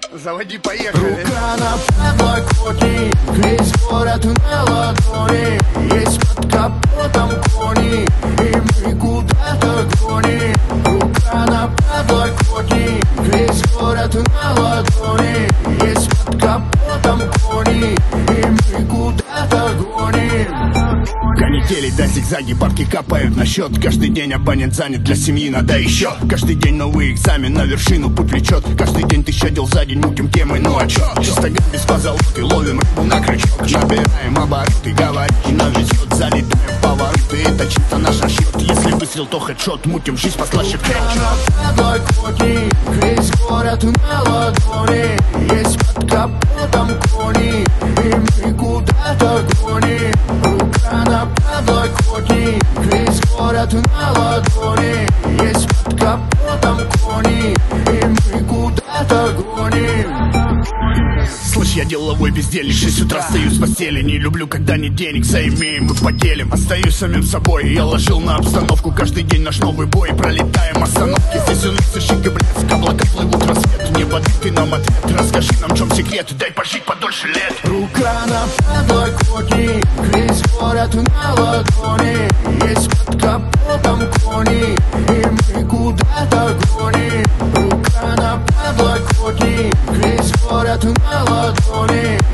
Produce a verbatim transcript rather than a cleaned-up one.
Заводи, поехали. Рука на подлокотник, весь город на ладони. Есть под капотом кони, и мы куда-то гоним. Рука на подлокотник, весь город на ладони. Есть под капотом кони, и мы куда-то гоним. Канители до зигзаги, бабки капают на счет. Каждый день абонент занят, для семьи надо еще. Каждый день новый экзамен, на вершину путь влечет. Каждый день тысяча дел за день, мутим темы, ну а чё? Чисто без позолоты, ловим рыбу на крючок. Набираем обороты, говорите, нам везет. Залетаем в повороты, это чисто наш расчет. Если выстрел, то хедшот, мутим жизнь послаще кречет. Подлокотник, весь город на ладони. Есть под капотом кони, и мы куда-то гоним. Рука на подлокотник, весь город на ладони. Есть под капотом кони, и мы куда-то гоним. Слышь, я деловой бездельник, шесть утра встаю с постели. Не люблю, когда нет денег, заимеем, мы поделим. Остаюсь самим собой, я ложил на обстановку. Каждый день наш новый бой, пролетаем остановки. Здесь у нас шик и блеск, облака плывут рассвет. Небо, ты нам ответ, расскажи нам, в чем секрет. Дай пожить подольше лет. Рука на подлокотник, весь город на ладони. Есть под капотом кони, и мы куда-то гоним. Рука на подлокотник, весь город на ладони.